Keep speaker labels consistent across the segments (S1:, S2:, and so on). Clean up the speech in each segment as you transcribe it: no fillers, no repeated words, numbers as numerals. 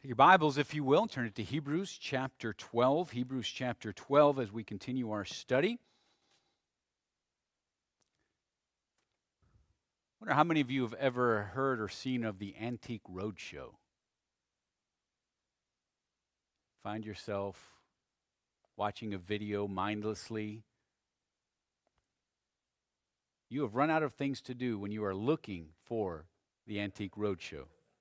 S1: Your Bibles, if you will, turn it to Hebrews chapter 12. Hebrews chapter 12 as we continue our study. I wonder how many of you have ever heard or seen of the Antique Roadshow? Find yourself watching a video mindlessly. You have run out of things to do when you are looking for the Antique Roadshow.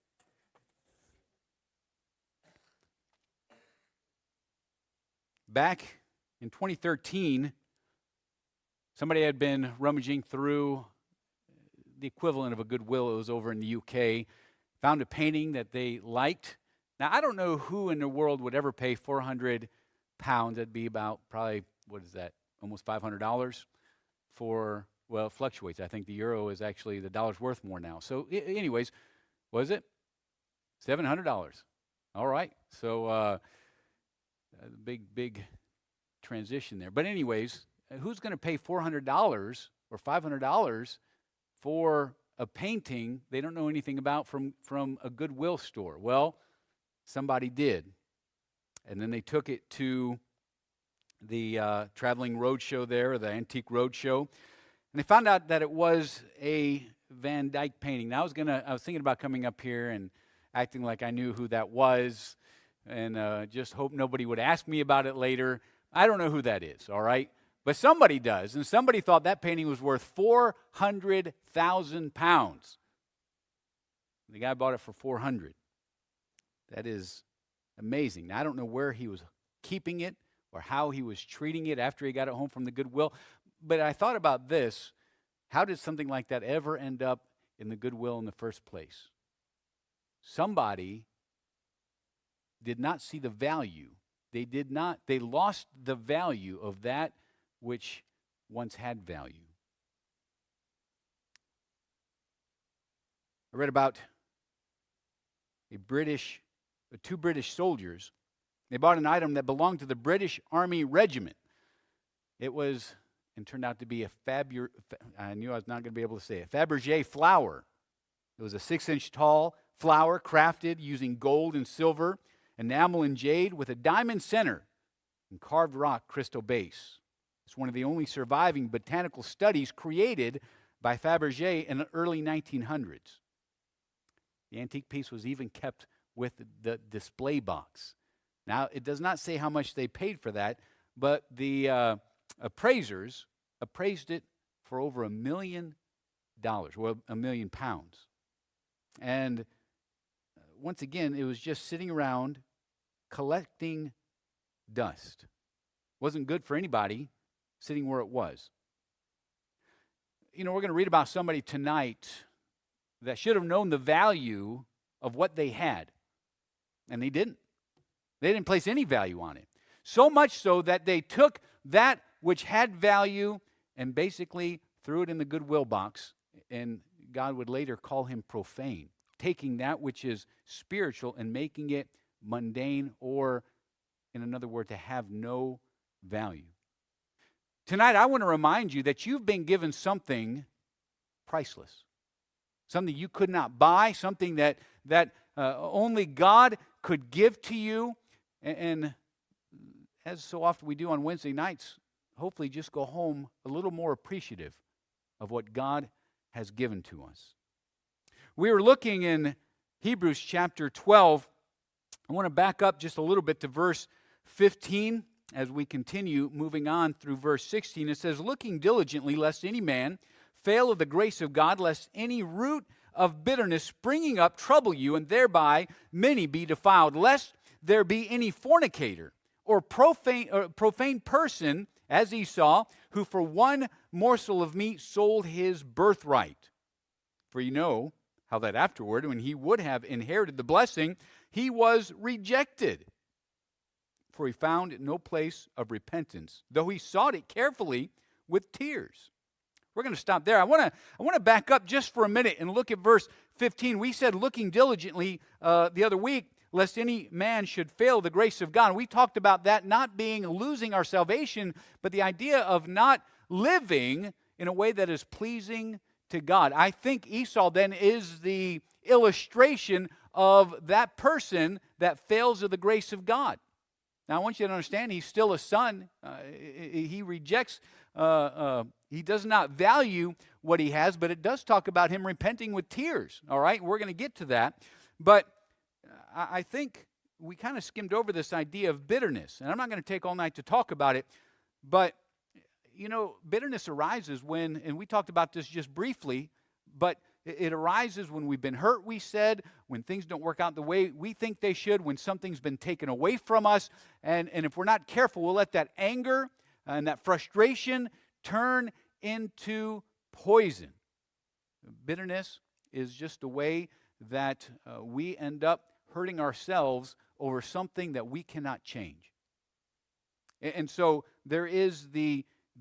S1: Back in 2013, somebody had been rummaging through the equivalent of a Goodwill. It was over in the UK. Found a painting that they liked. Now, I don't know who in the world would ever pay 400 pounds. That'd be about probably, what is that, almost $500 for, well, it fluctuates. I think the euro is actually, the dollar's worth more now. So anyways, was it? $700. All right. So, big transition there. But anyways, who's going to pay $400 or $500 for a painting they don't know anything about from a Goodwill store? Well, somebody did. And then they took it to the traveling roadshow there, the Antique Roadshow, and they found out that it was a Van Dyck painting. Now I was thinking about coming up here and acting like I knew who that was, and just hope nobody would ask me about it later. I don't know who that is, all right? But somebody does, and somebody thought that painting was worth 400,000 pounds. The guy bought it for 400. That is amazing. Now, I don't know where he was keeping it or how he was treating it after he got it home from the Goodwill, but I thought about this. How did something like that ever end up in the Goodwill in the first place? Somebody did not see the value. They lost the value of that which once had value. I read about two British soldiers. They bought an item that belonged to the British Army Regiment. It was, and turned out to be I knew I was not going to be able to say it, Fabergé flower. It was a 6-inch tall flower crafted using gold and silver, enamel and jade with a diamond center and carved rock crystal base. It's one of the only surviving botanical studies created by Fabergé in the early 1900s. The antique piece was even kept with the display box. Now, it does not say how much they paid for that, but the appraisers appraised it for over $1 million, well, £1 million. And once again, it was just sitting around collecting dust. Wasn't good for anybody sitting where it was. You know, we're going to read about somebody tonight that should have known the value of what they had, and they didn't. They didn't place any value on it. So much so that they took that which had value and basically threw it in the Goodwill box, and God would later call him profane, taking that which is spiritual and making it mundane, or, in another word, to have no value. Tonight, I want to remind you that you've been given something priceless, something you could not buy, something that only God could give to you. And as so often we do on Wednesday nights, hopefully just go home a little more appreciative of what God has given to us. We were looking in Hebrews chapter 12. I want to back up just a little bit to verse 15 as we continue moving on through verse 16. It says, "Looking diligently, lest any man fail of the grace of God, lest any root of bitterness springing up trouble you, and thereby many be defiled, lest there be any fornicator or profane person, as Esau, who for one morsel of meat sold his birthright. For you know how that afterward, when he would have inherited the blessing, he was rejected. For he found no place of repentance, though he sought it carefully with tears." We're going to stop there. I want to back up just for a minute and look at verse 15. We said looking diligently the other week, lest any man should fail the grace of God. And we talked about that not being losing our salvation, but the idea of not living in a way that is pleasing to God. I think Esau then is the illustration of that person that fails of the grace of God. Now, I want you to understand he's still a son. He rejects, he does not value what he has, but it does talk about him repenting with tears, all right? We're going to get to that. But I think we kind of skimmed over this idea of bitterness, and I'm not going to take all night to talk about it, but, you know, bitterness arises when, and we talked about this just briefly, but it arises when we've been hurt, we said, when things don't work out the way we think they should, when something's been taken away from us. And if we're not careful, we'll let that anger and that frustration turn into poison. Bitterness is just a way that we end up hurting ourselves over something that we cannot change. And so there is the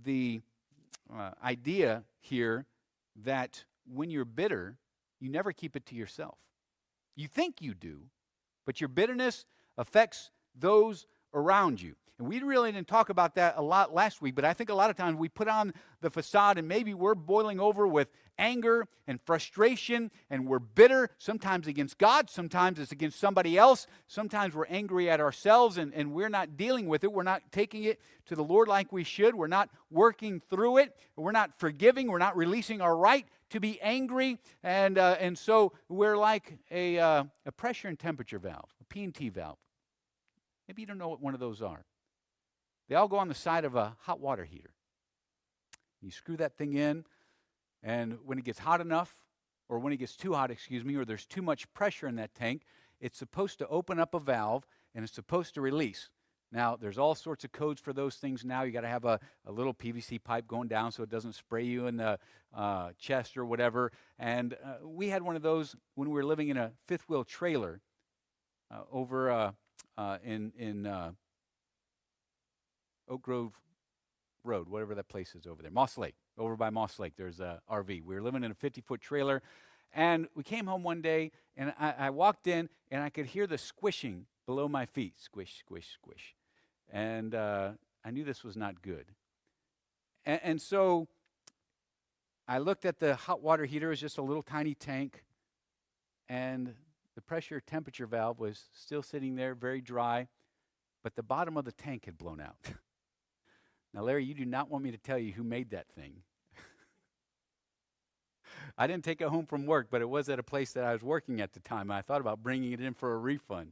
S1: idea here that when you're bitter, you never keep it to yourself. You think you do, but your bitterness affects those around you. And we really didn't talk about that a lot last week, but I think a lot of times we put on the facade and maybe we're boiling over with anger and frustration and we're bitter, sometimes against God, sometimes it's against somebody else, sometimes we're angry at ourselves and we're not dealing with it. We're not taking it to the Lord like we should. We're not working through it. We're not forgiving. We're not releasing our right to be angry. And so we're like a pressure and temperature valve, a P&T valve. Maybe you don't know what one of those are. They all go on the side of a hot water heater. You screw that thing in, and when it gets hot enough, or when it gets too hot, or there's too much pressure in that tank, it's supposed to open up a valve, and it's supposed to release. Now, there's all sorts of codes for those things now. You got to have a little PVC pipe going down so it doesn't spray you in the chest or whatever. And we had one of those when we were living in a fifth-wheel trailer over in Oak Grove Road, whatever that place is over there. Moss Lake, over by Moss Lake, there's a RV. We were living in a 50-foot trailer, and we came home one day, and I walked in, and I could hear the squishing below my feet. Squish, squish, squish. And I knew this was not good. And so I looked at the hot water heater. It was just a little tiny tank, and the pressure temperature valve was still sitting there, very dry, but the bottom of the tank had blown out. Now, Larry, you do not want me to tell you who made that thing. I didn't take it home from work, but it was at a place that I was working at the time. I thought about bringing it in for a refund.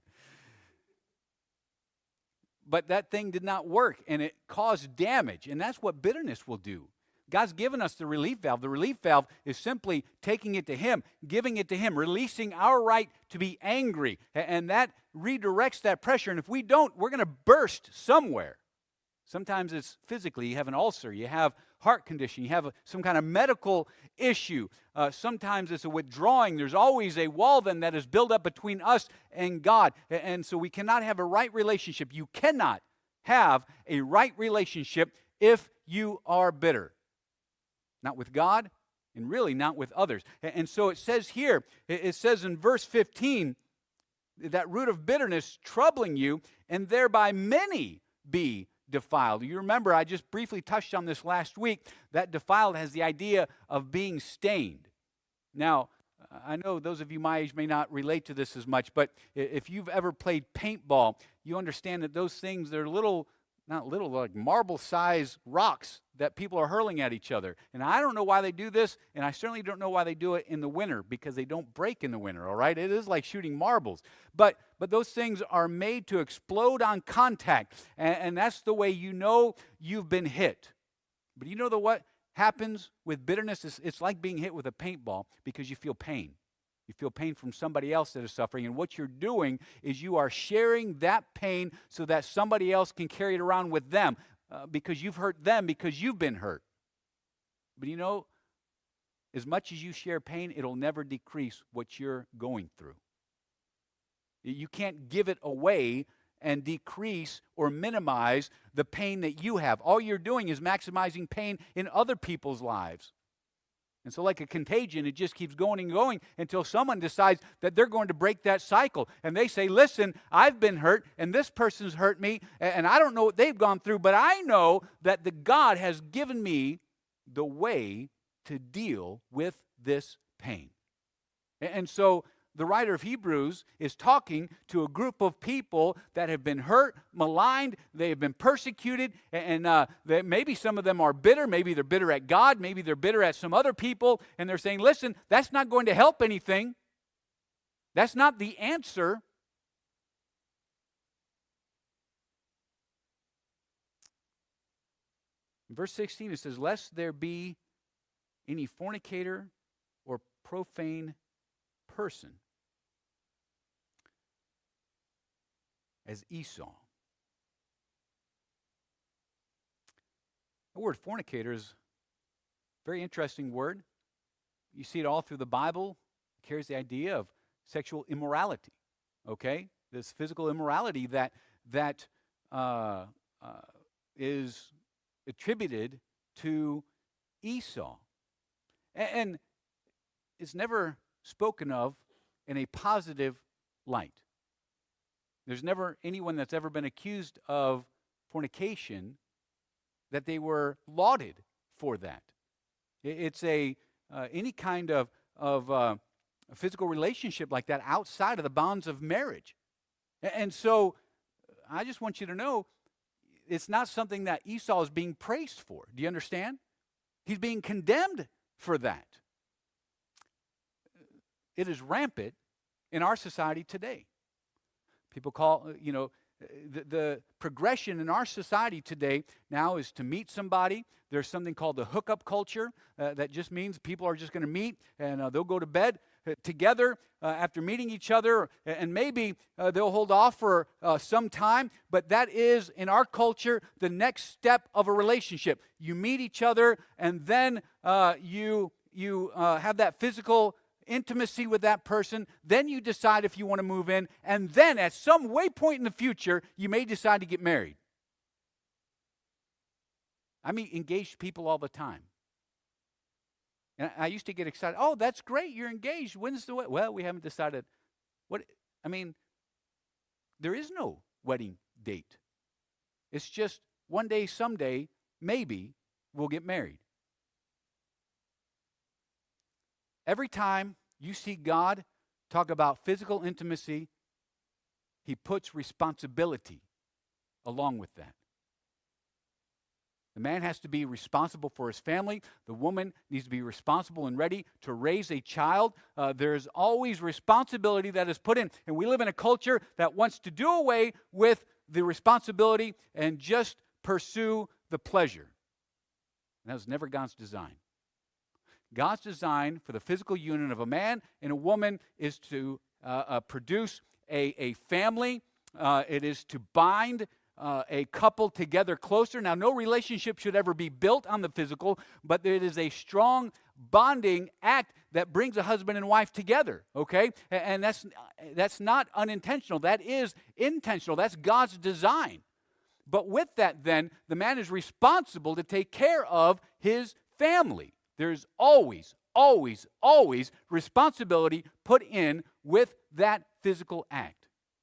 S1: But that thing did not work, and it caused damage, and that's what bitterness will do. God's given us the relief valve. The relief valve is simply taking it to Him, giving it to Him, releasing our right to be angry, and that redirects that pressure. And if we don't, we're going to burst somewhere. Sometimes it's physically. You have an ulcer. You have heart condition. You have some kind of medical issue. Sometimes it's a withdrawing. There's always a wall then that is built up between us and God. And so we cannot have a right relationship. You cannot have a right relationship if you are bitter. Not with God and really not with others. And so it says here, it says in verse 15, that root of bitterness troubling you, and thereby many be defiled. You remember, I just briefly touched on this last week, that defiled has the idea of being stained. Now, I know those of you my age may not relate to this as much, but if you've ever played paintball, you understand that those things, they're not little, like marble-sized rocks that people are hurling at each other. And I don't know why they do this, and I certainly don't know why they do it in the winter, because they don't break in the winter, all right? It is like shooting marbles. But those things are made to explode on contact, and that's the way you know you've been hit. But you know what happens with bitterness? It's like being hit with a paintball, because you feel pain. You feel pain from somebody else that is suffering, and what you're doing is you are sharing that pain so that somebody else can carry it around with them, because you've hurt them, because you've been hurt. But you know, as much as you share pain, it'll never decrease what you're going through. You can't give it away and decrease or minimize the pain that you have. All you're doing is maximizing pain in other people's lives. And so like a contagion, it just keeps going and going until someone decides that they're going to break that cycle. And they say, listen, I've been hurt, and this person's hurt me, and I don't know what they've gone through, but I know that the God has given me the way to deal with this pain. And so the writer of Hebrews is talking to a group of people that have been hurt, maligned, they have been persecuted, and maybe some of them are bitter. Maybe they're bitter at God. Maybe they're bitter at some other people, and they're saying, listen, that's not going to help anything. That's not the answer. In verse 16, it says, lest there be any fornicator or profane person as Esau. The word fornicator is a very interesting word. You see it all through the Bible. It carries the idea of sexual immorality, okay? This physical immorality that is attributed to Esau. And it's never spoken of in a positive light. There's never anyone that's ever been accused of fornication that they were lauded for that. It's any kind of a physical relationship like that outside of the bounds of marriage. And so I just want you to know it's not something that Esau is being praised for. Do you understand? He's being condemned for that. It is rampant in our society today. People call, the progression in our society today now is to meet somebody. There's something called the hookup culture that just means people are just going to meet and they'll go to bed together after meeting each other, and maybe they'll hold off for some time, but that is, in our culture, the next step of a relationship. You meet each other, and then you have that physical intimacy with that person, then you decide if you want to move in, and then at some waypoint in the future, you may decide to get married. I meet engaged people all the time. And I used to get excited. Oh, that's great, you're engaged. When's the wedding? Well, we haven't decided. There is no wedding date. It's just one day, someday, maybe we'll get married. Every time you see God talk about physical intimacy, he puts responsibility along with that. The man has to be responsible for his family. The woman needs to be responsible and ready to raise a child. There's always responsibility that is put in. And we live in a culture that wants to do away with the responsibility and just pursue the pleasure. And that was never God's design. God's design for the physical union of a man and a woman is to produce a family. It is to bind a couple together closer. Now, no relationship should ever be built on the physical, but it is a strong bonding act that brings a husband and wife together, okay? And that's not unintentional. That is intentional. That's God's design. But with that, then, the man is responsible to take care of his family. There's always, always, always responsibility put in with that physical act.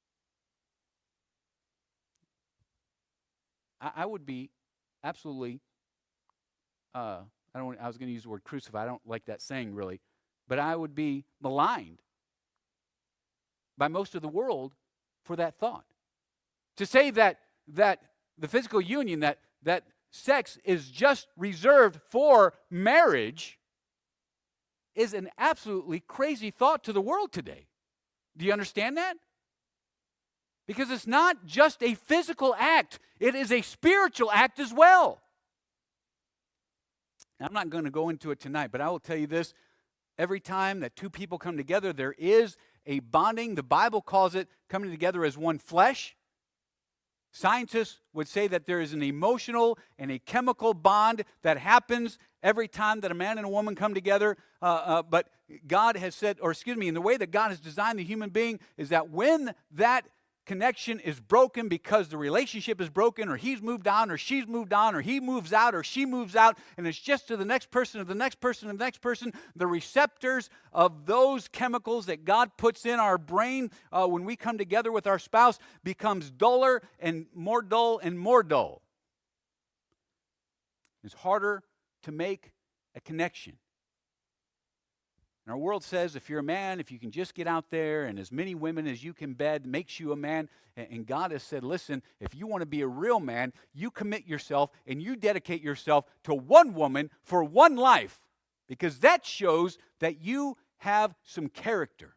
S1: I would be absolutely, I was going to use the word crucified. I don't like that saying really, but I would be maligned by most of the world for that thought. To say that the physical union, that sex is just reserved for marriage is an absolutely crazy thought to the world today. Do you understand that? Because it's not just a physical act, it is a spiritual act as well. Now, I'm not going to go into it tonight, but I will tell you this. Every time that two people come together, there is a bonding. The Bible calls it coming together as one flesh. Scientists would say that there is an emotional and a chemical bond that happens every time that a man and a woman come together. But God has said, in the way that God has designed the human being is that when that connection is broken because the relationship is broken, or he's moved on, or she's moved on, or he moves out, or she moves out, and it's just to the next person, of the next person, of the next person, the receptors of those chemicals that God puts in our brain when we come together with our spouse becomes duller and more dull and more dull. It's harder to make a connection. And our world says if you're a man, if you can just get out there and as many women as you can bed makes you a man. And God has said, listen, if you want to be a real man, you commit yourself and you dedicate yourself to one woman for one life, because that shows that you have some character.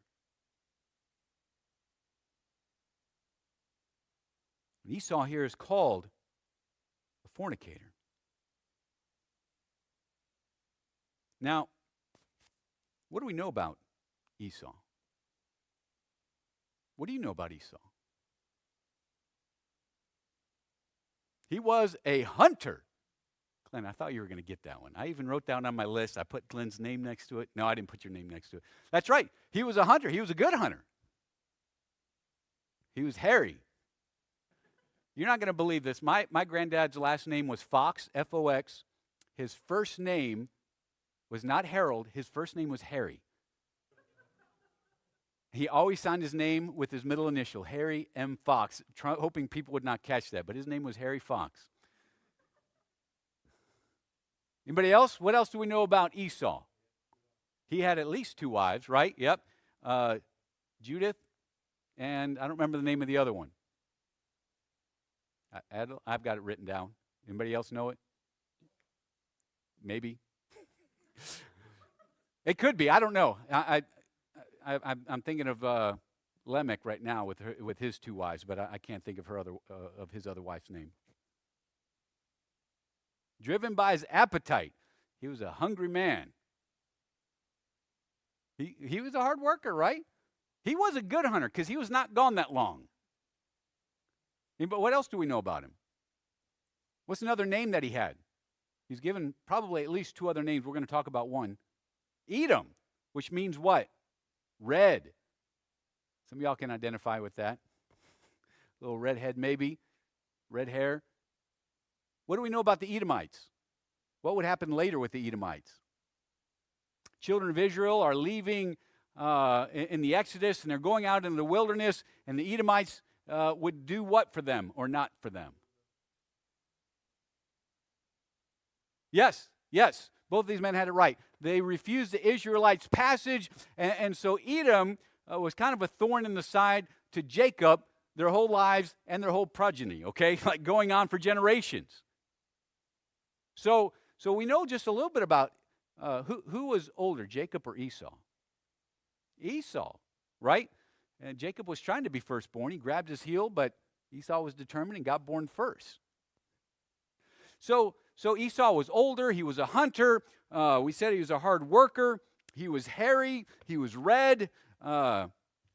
S1: And Esau here is called a fornicator. Now, what do we know about Esau? What do you know about Esau? He was a hunter. Glenn, I thought you were going to get that one. I even wrote down on my list, I put Glenn's name next to it. No, I didn't put your name next to it. That's right. He was a hunter. He was a good hunter. He was hairy. You're not going to believe this. My granddad's last name was Fox, F-O-X. His first name was not Harold. His first name was Harry. He always signed his name with his middle initial, Harry M. Fox, hoping people would not catch that, but his name was Harry Fox. Anybody else? What else do we know about Esau? He had at least 2 wives, right? Yep. Judith, and I don't remember the name of the other one. I've got it written down. Anybody else know it? Maybe. It could be. I don't know. I'm thinking of Lamech right now with his 2 wives, but I can't think of his other wife's name. Driven by his appetite, he was a hungry man. He was a hard worker, right? He was a good hunter because he was not gone that long. But what else do we know about him? What's another name that he had? He's given probably at least 2 other names. We're going to talk about one. Edom, which means what? Red. Some of y'all can identify with that. Little redhead maybe, red hair. What do we know about the Edomites? What would happen later with the Edomites? Children of Israel are leaving in the Exodus, and they're going out into the wilderness, and the Edomites would do what for them or not for them? Yes. Both of these men had it right. They refused the Israelites' passage, and so Edom was kind of a thorn in the side to Jacob their whole lives and their whole progeny, okay? Like going on for generations. So we know just a little bit about who was older, Jacob or Esau? Esau, right? And Jacob was trying to be firstborn. He grabbed his heel, but Esau was determined and got born first. So Esau was older. He was a hunter. We said he was a hard worker. He was hairy. He was red. What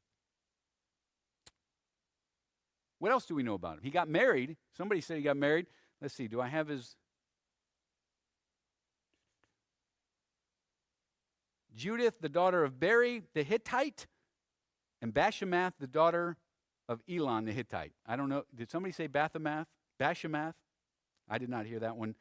S1: else do we know about him? He got married. Somebody said he got married. Let's see. Do I have his? Judith, the daughter of Beri, the Hittite, and Bashemath, the daughter of Elon, the Hittite. I don't know. Did somebody say Bathemath? Bashemath? I did not hear that one.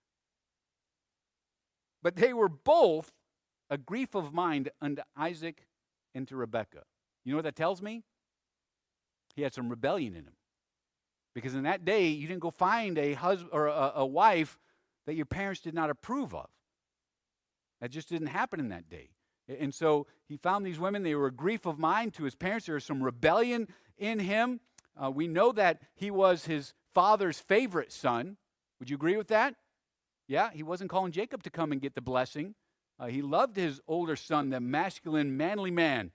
S1: But they were both a grief of mind unto Isaac and to Rebekah. You know what that tells me? He had some rebellion in him. Because in that day, you didn't go find a husband or a wife that your parents did not approve of. That just didn't happen in that day. And so he found these women. They were a grief of mind to his parents. There was some rebellion in him. We know that he was his father's favorite son. Would you agree with that? Yeah, he wasn't calling Jacob to come and get the blessing. He loved his older son, the masculine, manly man.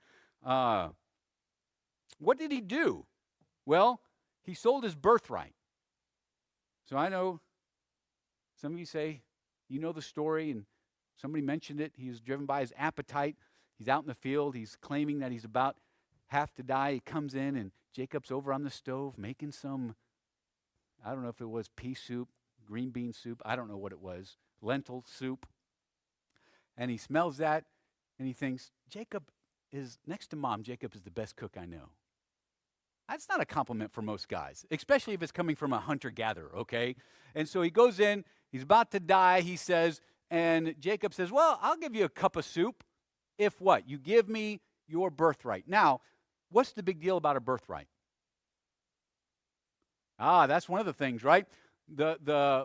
S1: What did he do? Well, he sold his birthright. So I know some of you say, you know the story, and somebody mentioned it. He was driven by his appetite. He's out in the field. He's claiming that he's about half to die. He comes in, and Jacob's over on the stove making some, I don't know if it was pea soup, green bean soup. I don't know what it was. Lentil soup. And he smells that, and he thinks, Jacob is, next to Mom, Jacob is the best cook I know. That's not a compliment for most guys, especially if it's coming from a hunter-gatherer, okay? And so he goes in. He's about to die, he says, and Jacob says, well, I'll give you a cup of soup if what? You give me your birthright. Now, what's the big deal about a birthright? That's one of the things, right? The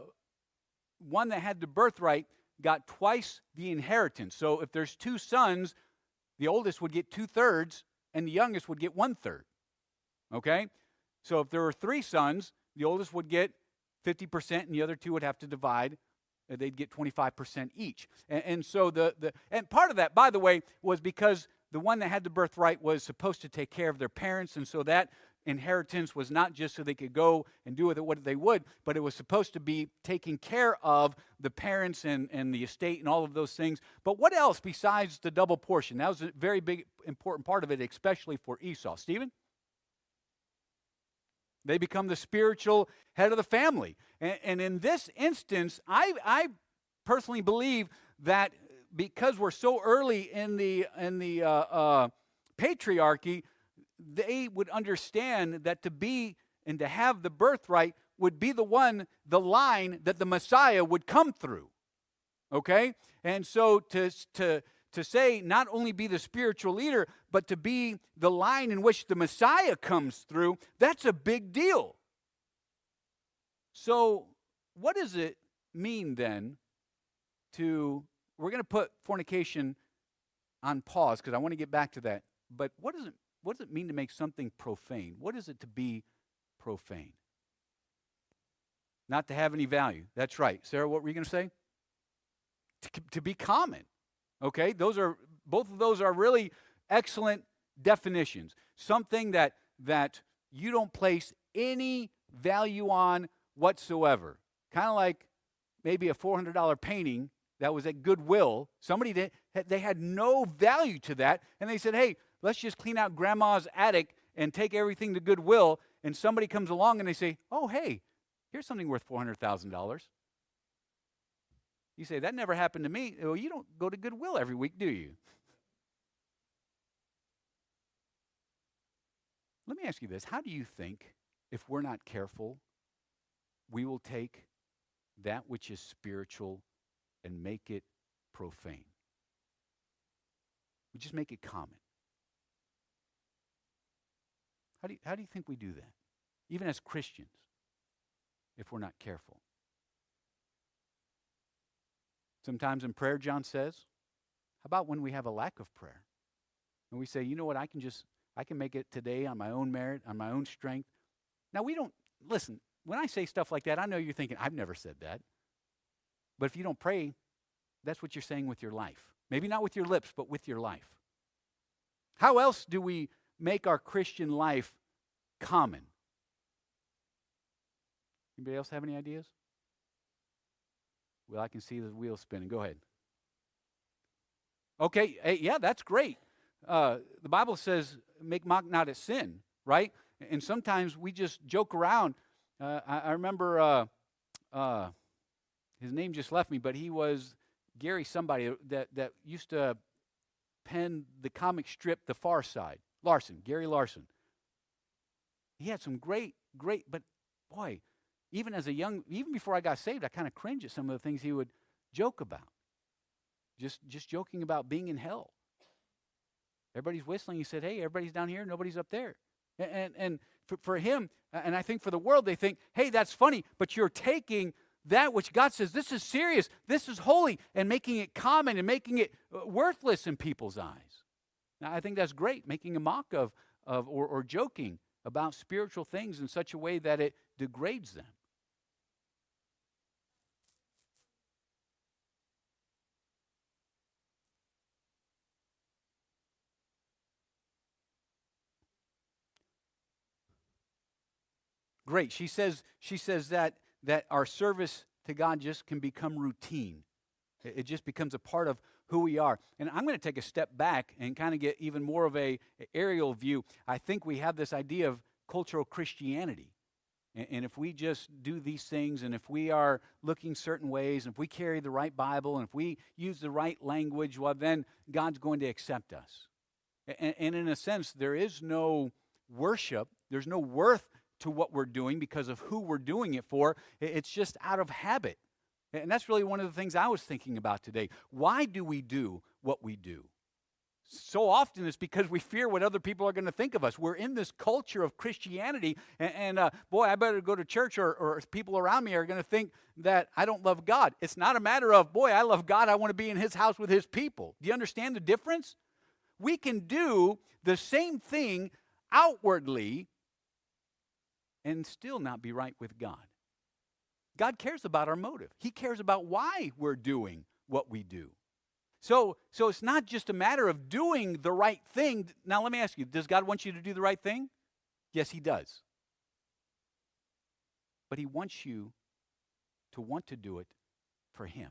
S1: one that had the birthright got twice the inheritance. So if there's 2 sons, the oldest would get 2/3 and the youngest would get 1/3. Okay? So if there were 3 sons, the oldest would get 50% and the other 2 would have to divide. They'd get 25% each. And so and part of that, by the way, was because the one that had the birthright was supposed to take care of their parents, and so that inheritance was not just so they could go and do with it what they would, but it was supposed to be taking care of the parents and the estate and all of those things. But what else besides the double portion? That was a very big, important part of it, especially for Esau. Stephen? They become the spiritual head of the family. And in this instance, I personally believe that because we're so early in the patriarchy, they would understand that to be and to have the birthright would be the line that the Messiah would come through. Okay? And so to say not only be the spiritual leader, but to be the line in which the Messiah comes through, that's a big deal. So what does it mean then we're going to put fornication on pause because I want to get back to that, but what does it mean to make something profane? What is it to be profane? Not to have any value. That's right. Sarah, what were you going to say? To be common. Okay? Both of those are really excellent definitions. Something that you don't place any value on whatsoever. Kind of like maybe a $400 painting that was at Goodwill. They had no value to that, and they said, hey, let's just clean out grandma's attic and take everything to Goodwill, and somebody comes along and they say, oh, hey, here's something worth $400,000. You say, that never happened to me. Well, you don't go to Goodwill every week, do you? Let me ask you this. How do you think, if we're not careful, we will take that which is spiritual and make it profane? We just make it common. How do you think we do that? Even as Christians, if we're not careful. Sometimes in prayer, John says, how about when we have a lack of prayer? And we say, you know what, I can make it today on my own merit, on my own strength. Now listen, when I say stuff like that, I know you're thinking, I've never said that. But if you don't pray, that's what you're saying with your life. Maybe not with your lips, but with your life. How else do we make our Christian life common? Anybody else have any ideas? Well, I can see the wheel spinning. Go ahead. Okay, yeah, that's great. The Bible says, make mock not at sin, right? And sometimes we just joke around. I remember his name just left me, but he was Gary somebody that used to pen the comic strip The Far Side. Gary Larson. He had some great, but boy, even before I got saved, I kind of cringe at some of the things he would joke about. Just joking about being in hell. Everybody's whistling. He said, hey, everybody's down here, nobody's up there. And for him, and I think for the world, they think, hey, that's funny, but you're taking that which God says, this is serious, this is holy, and making it common and making it worthless in people's eyes. Now, I think that's great, making a mock of or joking about spiritual things in such a way that it degrades them. Great. She says that our service to God just can become routine. It just becomes a part of who we are. And I'm going to take a step back and kind of get even more of an aerial view. I think we have this idea of cultural Christianity. And if we just do these things, and if we are looking certain ways, and if we carry the right Bible, and if we use the right language, well, then God's going to accept us. And in a sense, there is no worship, there's no worth to what we're doing because of who we're doing it for. It's just out of habit. And that's really one of the things I was thinking about today. Why do we do what we do? So often it's because we fear what other people are going to think of us. We're in this culture of Christianity, and boy, I better go to church or people around me are going to think that I don't love God. It's not a matter of, boy, I love God, I want to be in his house with his people. Do you understand the difference? we can do the same thing outwardly and still not be right with God. God cares about our motive. He cares about why we're doing what we do. So it's not just a matter of doing the right thing. Now let me ask you, does God want you to do the right thing? Yes, he does. But he wants you to want to do it for him.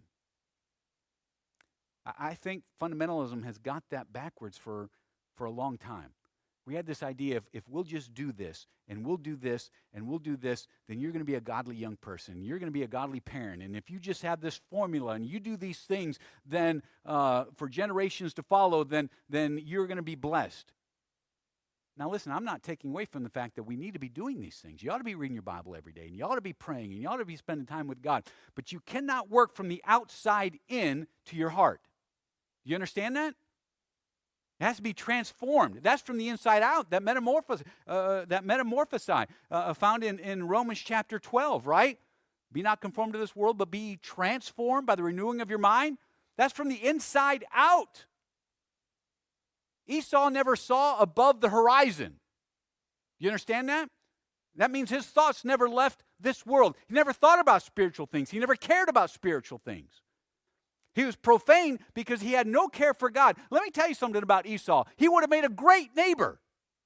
S1: I think fundamentalism has got that backwards for a long time. We had this idea if we'll just do this, and we'll do this, and we'll do this, then you're going to be a godly young person. You're going to be a godly parent. And if you just have this formula and you do these things, then for generations to follow, then you're going to be blessed. Now listen, I'm not taking away from the fact that we need to be doing these things. You ought to be reading your Bible every day, and you ought to be praying, and you ought to be spending time with God. But you cannot work from the outside in to your heart. You understand that? It has to be transformed. That's from the inside out, that metamorphosis found in Romans chapter 12, right? Be not conformed to this world, but be transformed by the renewing of your mind. That's from the inside out. Esau never saw above the horizon. You understand that? That means his thoughts never left this world. He never thought about spiritual things. He never cared about spiritual things. He was profane because he had no care for God. Let me tell you something about Esau. He would have made a great neighbor.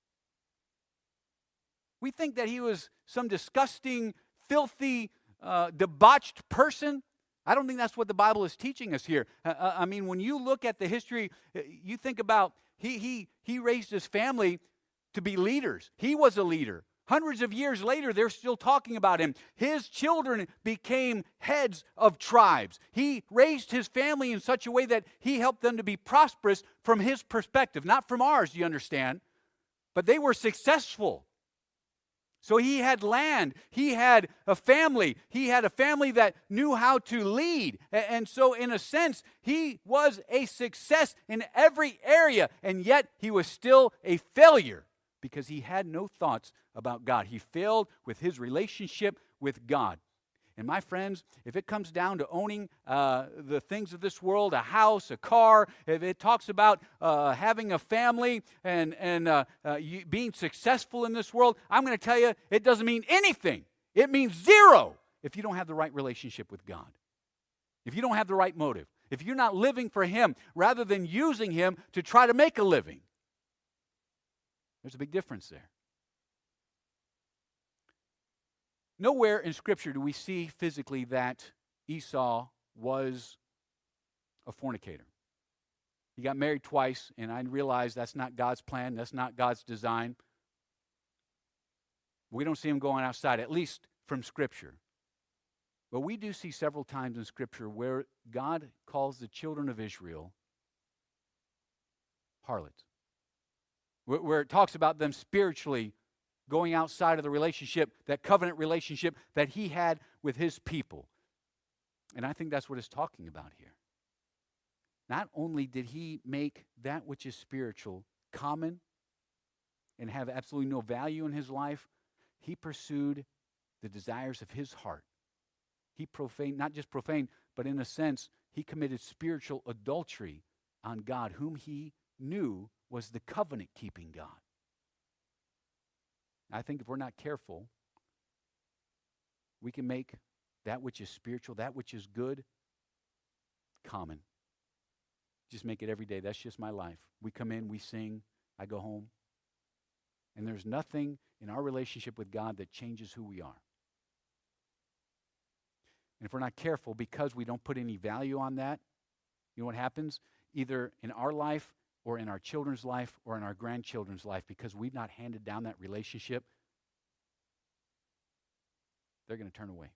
S1: We think that he was some disgusting, filthy, debauched person. I don't think that's what the Bible is teaching us here. I mean, when you look at the history, you think about he raised his family to be leaders. He was a leader. Hundreds of years later, they're still talking about him. His children became heads of tribes. He raised his family in such a way that he helped them to be prosperous from his perspective, not from ours, you understand? But they were successful. So he had land. He had a family. He had a family that knew how to lead. And so in a sense, he was a success in every area, and yet he was still a failure, because he had no thoughts about God. He failed with his relationship with God. And my friends, if it comes down to owning the things of this world, a house, a car, if it talks about having a family and being successful in this world, I'm going to tell you, it doesn't mean anything. It means zero if you don't have the right relationship with God. If you don't have the right motive. If you're not living for him rather than using him to try to make a living. There's a big difference there. Nowhere in Scripture do we see physically that Esau was a fornicator. He got married twice, and I realize that's not God's plan. That's not God's design. We don't see him going outside, at least from Scripture. But we do see several times in Scripture where God calls the children of Israel harlots. Where it talks about them spiritually going outside of the relationship, that covenant relationship that he had with his people. And I think that's what it's talking about here. Not only did he make that which is spiritual common and have absolutely no value in his life, he pursued the desires of his heart. He profaned, not just profaned, but in a sense, he committed spiritual adultery on God, whom he knew was the covenant-keeping God. I think if we're not careful, we can make that which is spiritual, that which is good, common. Just make it every day. That's just my life. We come in, we sing, I go home. And there's nothing in our relationship with God that changes who we are. And if we're not careful, because we don't put any value on that, you know what happens? Either in our life, or in our children's life, or in our grandchildren's life, because we've not handed down that relationship, they're going to turn away.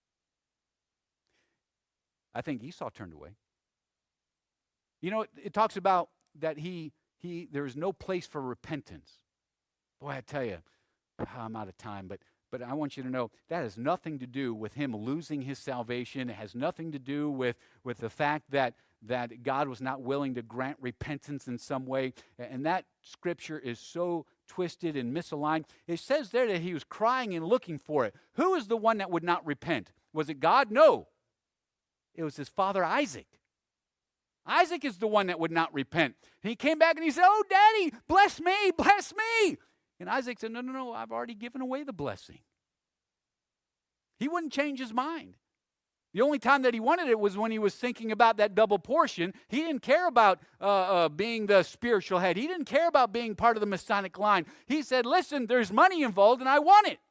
S1: I think Esau turned away. You know, it talks about that there is no place for repentance. Boy, I tell you, I'm out of time, but I want you to know that has nothing to do with him losing his salvation. It has nothing to do with the fact that God was not willing to grant repentance in some way. And that scripture is so twisted and misaligned. It says there that he was crying and looking for it. Who is the one that would not repent? Was it God? No. It was his father Isaac. Isaac is the one that would not repent. And he came back and he said, oh, Daddy, bless me, bless me. And Isaac said, no, no, no, I've already given away the blessing. He wouldn't change his mind. The only time that he wanted it was when he was thinking about that double portion. He didn't care about being the spiritual head. He didn't care about being part of the Masonic line. He said, listen, there's money involved and I want it.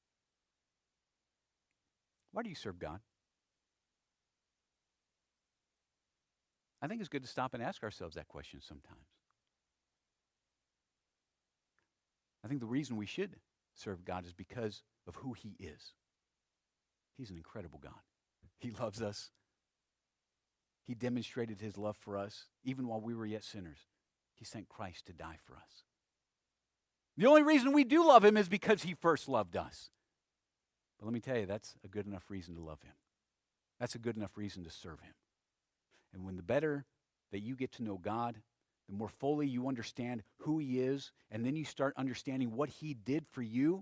S1: Why do you serve God? I think it's good to stop and ask ourselves that question sometimes. I think the reason we should serve God is because of who he is. He's an incredible God. He loves us. He demonstrated his love for us even while we were yet sinners. He sent Christ to die for us. The only reason we do love him is because he first loved us. But let me tell you, that's a good enough reason to love him. That's a good enough reason to serve him. And when the better that you get to know God, the more fully you understand who he is, and then you start understanding what he did for you,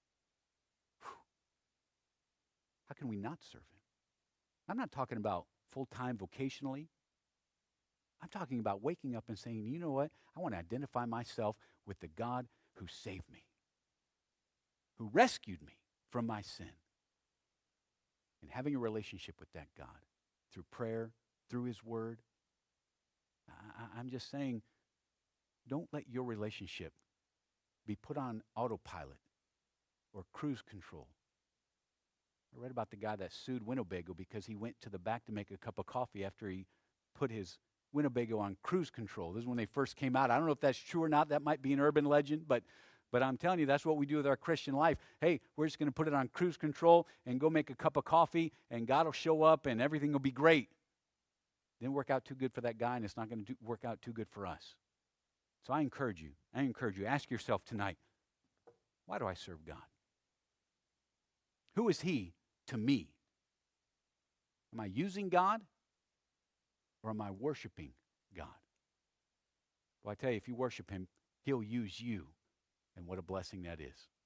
S1: how can we not serve him? I'm not talking about full-time vocationally. I'm talking about waking up and saying, you know what? I want to identify myself with the God who saved me, who rescued me from my sin, and having a relationship with that God through prayer, through his word. I'm just saying, don't let your relationship be put on autopilot or cruise control. I read about the guy that sued Winnebago because he went to the back to make a cup of coffee after he put his Winnebago on cruise control. This is when they first came out. I don't know if that's true or not. That might be an urban legend, but I'm telling you, that's what we do with our Christian life. Hey, we're just going to put it on cruise control and go make a cup of coffee, and God will show up, and everything will be great. Didn't work out too good for that guy, and it's not going to work out too good for us. So I encourage you, ask yourself tonight, why do I serve God? Who is he to me? Am I using God, or am I worshiping God? Well, I tell you, if you worship him, he'll use you, and what a blessing that is.